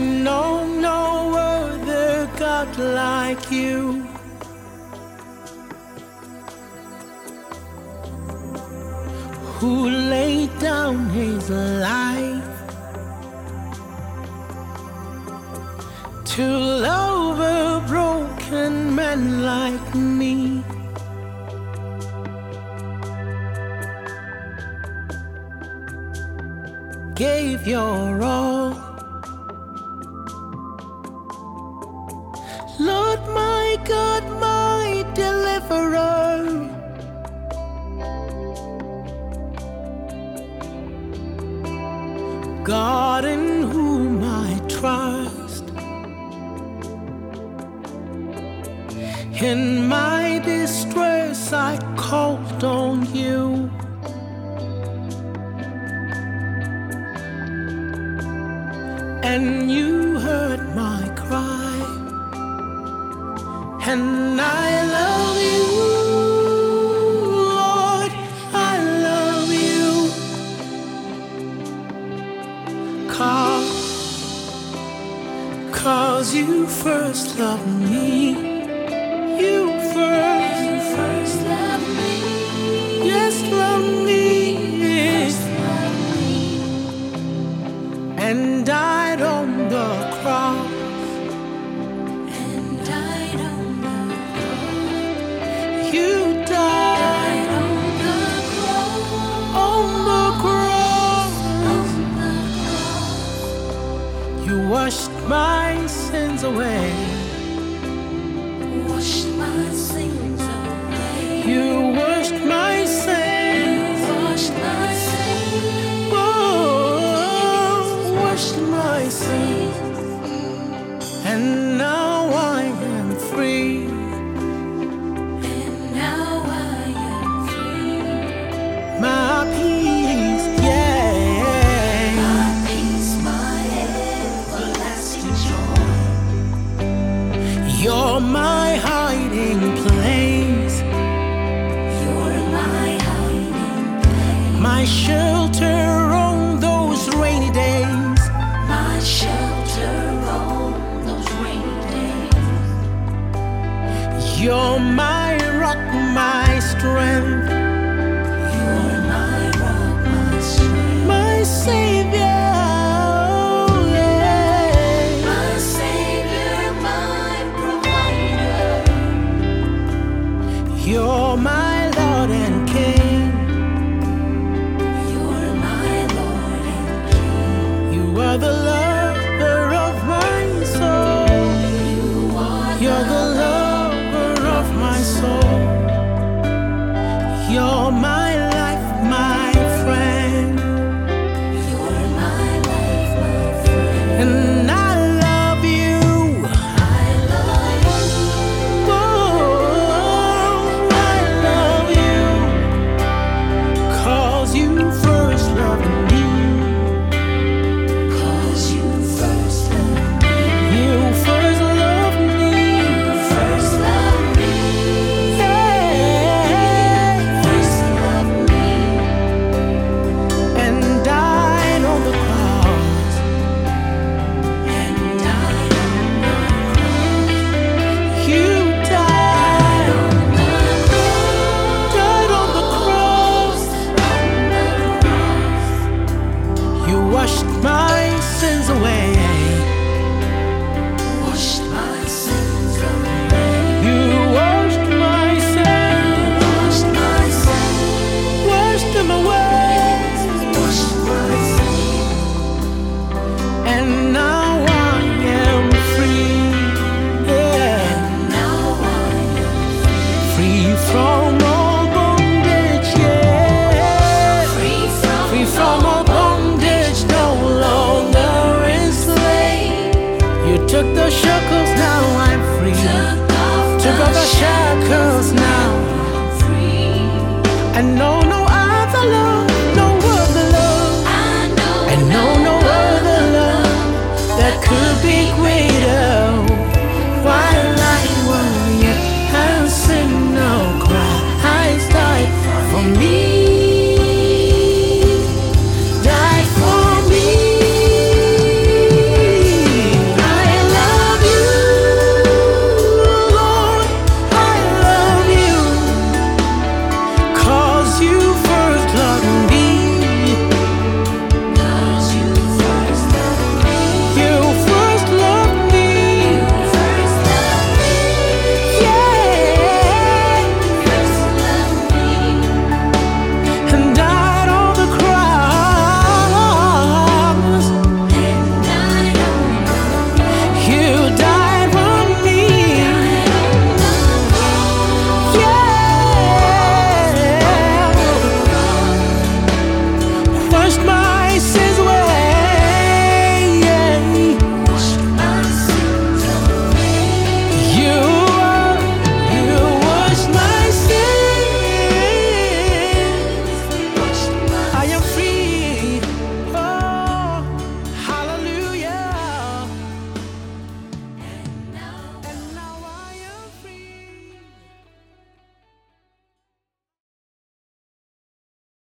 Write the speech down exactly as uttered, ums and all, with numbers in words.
know no other God like you. Who laid down his life to love a broken man like me. Gave your all, Lord my God, my deliverer. God in whom I trust. In my distress I called on you. And you heard my cry. And I love you, Lord, I love you. Cause, cause you first loved me. You first, you first loved me. Yes, love me. First loved me. And died on the cross. And died on the cross. You died on the cross. On the cross. On the cross. You washed my sins away. Washed my sins away. You washed my sins. You washed my sins. Oh, washed my sins. And now I am free. And now I am free. My peace, yeah. My peace, my everlasting joy. You're my hiding place. You're my hiding place. My shelter on those rainy days. My shelter on those rainy days. You're my rock, my strength. You're my rock, my strength. My Savior. Yeah. My Savior, my provider. You're my Lord and King. You're my Lord and King. You are the lover of my soul. You are You're the lover of my soul. You're my life, my friend. You're my life, my friend. And I love you. I love you. Oh, I love you. Cause you first loved me. Cause you first loved me. You first loved me. You first loved me. Yeah. First loved me. And died on the cross. And died on the cross. You died on the cross. Died on the cross. On the cross. You washed my sins away. Washed my sins away. You washed my sins. Washed my sins. Washed them away. Washed my sins. And now I am free. Yeah. Now I am free from all bondage. Yeah. Free from, free from all bondage. No longer enslaved. You took the shackles, now I'm free. Took off the shackles.